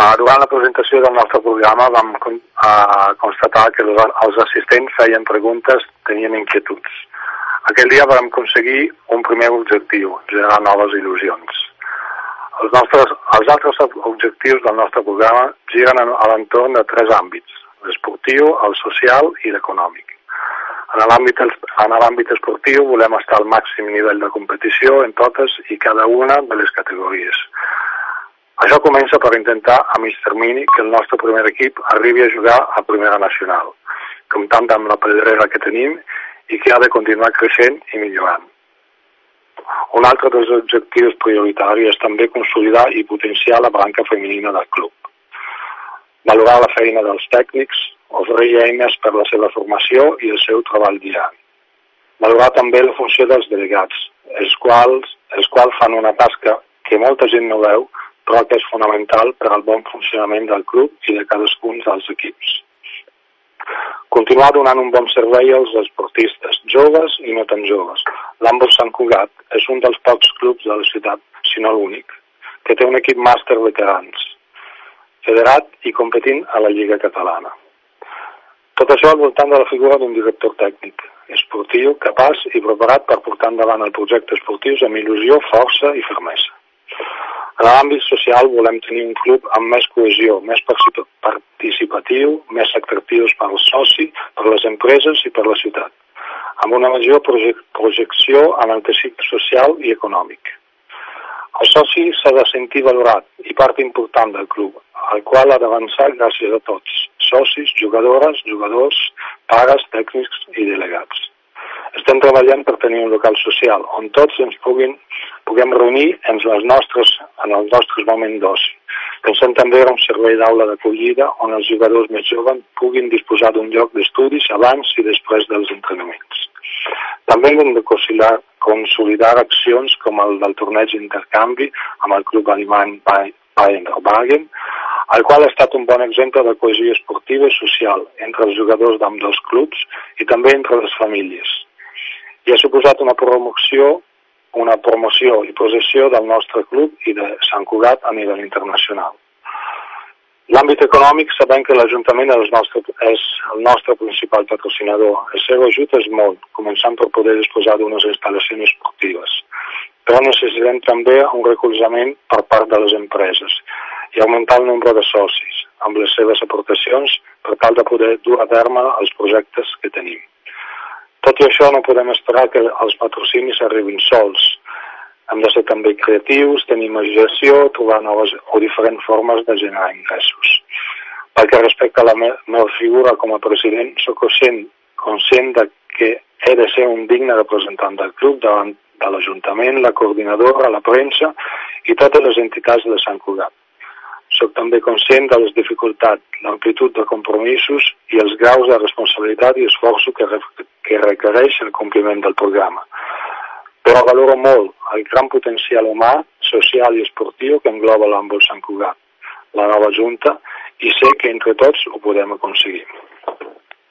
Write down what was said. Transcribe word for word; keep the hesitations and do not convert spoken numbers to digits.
Durant la presentació del nostre programa vam constatar que els assistents feien preguntes, tenien inquietuds. Aquell dia vam aconseguir un primer objectiu, generar noves il·lusions. Els, nostres, els altres objectius del nostre programa giren a l'entorn de tres àmbits: l'esportiu, el social i l'econòmic. En l'àmbit esportiu volem estar al màxim nivell de competició en totes i cada una de les categories. Això comença per intentar a mig termini que el nostre primer equip arribi a jugar a Primera Nacional, comptant amb la pedrera que tenim i que ha de continuar creixent i millorant. Un altre dels objectius prioritaris és també consolidar i potenciar la branca femenina del club. Valorar la feina dels tècnics, oferir eines per la seva formació i el seu treball diari. Valorar també la funció dels delegats, els quals, els quals fan una tasca que molta gent no veu, però que és fonamental per al bon funcionament del club i de cadascun dels equips. Continuar donant un bon servei als esportistes, joves i no tan joves. L'Handbol Sant Cugat és un dels pocs clubs de la ciutat, si no l'únic, que té un equip màster veterans, federat i competint a la Lliga Catalana. Tot això al voltant de la figura d'un director tècnic, esportiu, capaç i preparat per portar endavant el projecte esportiu amb il·lusió, força i fermesa. En l'àmbit social volem tenir un club amb més cohesió, més participatiu, més atractius per al soci, per les empreses i per la ciutat, amb una major projecció en el teixit social i econòmic. El soci s'ha de sentir valorat i part important del club, al qual ha d'avançar gràcies a tots, socis, jugadores, jugadors, pares, tècnics i delegats. Estem treballant per tenir un local social on tots ens puguin, puguem reunir en, les nostres, en els nostres moments d'oci. Pensem també en un servei d'aula d'acollida on els jugadors més joves puguin disposar d'un lloc d'estudis abans i després dels entrenaments. També hem de consolidar accions com el del torneig d'intercanvi amb el club alemany Bayern Oberhagen, el qual ha estat un bon exemple de cohesió esportiva i social entre els jugadors d'ambdós clubs i també entre les famílies. I ha suposat una promoció, una promoció i possessió del nostre club i de Sant Cugat a nivell internacional. L'àmbit econòmic sabem que l'Ajuntament és, és el nostre principal patrocinador. El seu ajut és molt, començant per poder disposar d'unes instal·lacions esportives. Però necessitem també un recolzament per part de les empreses i augmentar el nombre de socis amb les seves aportacions per tal de poder dur a terme els projectes que tenim. Tot i això no podem esperar que els patrocinis arribin sols. Hem de ser també creatius, tenir imaginació, trobar noves o diferents formes de generar ingressos. Pel que respecta a la meva figura com a president, soc conscient, conscient de que he de ser un digne representant del club davant de l'Ajuntament, la coordinadora, la premsa i totes les entitats de Sant Cugat. Soc també conscient de les dificultats, l'amplitud de compromisos i els graus de responsabilitat i esforço que, que requereix el compliment del programa. Però valoro molt el gran potencial humà, social i esportiu que engloba l'Handbol Sant Cugat, la nova Junta, i sé que entre tots ho podem aconseguir.